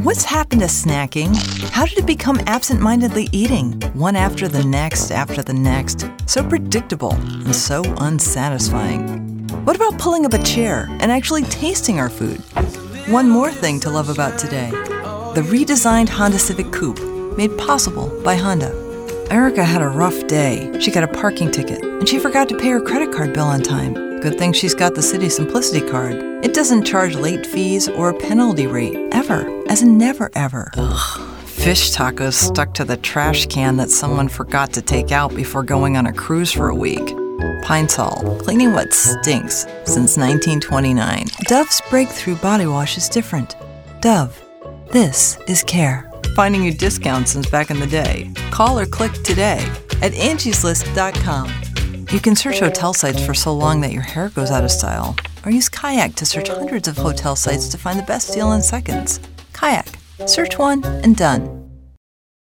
What's happened to snacking? How did it become absent-mindedly eating, one after the next, so predictable and so unsatisfying? What about pulling up a chair and actually tasting our food? One more thing to love about today: the redesigned Honda Civic Coupe, made possible by Honda. Erica had a rough day. She got a parking ticket, and she forgot to pay her credit card bill on time. Good thing she's got the Citi Simplicity card. It doesn't charge late fees or a penalty rate, ever, as in never, ever. Ugh. Fish tacos stuck to the trash can that someone forgot to take out before going on a cruise for a week. Pine Sol, cleaning what stinks since 1929. Dove's breakthrough body wash is different. Dove, this is care. Finding you discounts since back in the day. Call or click today at angieslist.com. You can search hotel sites for so long that your hair goes out of style, or use Kayak to search hundreds of hotel sites to find the best deal in seconds. Kayak. Search one and done.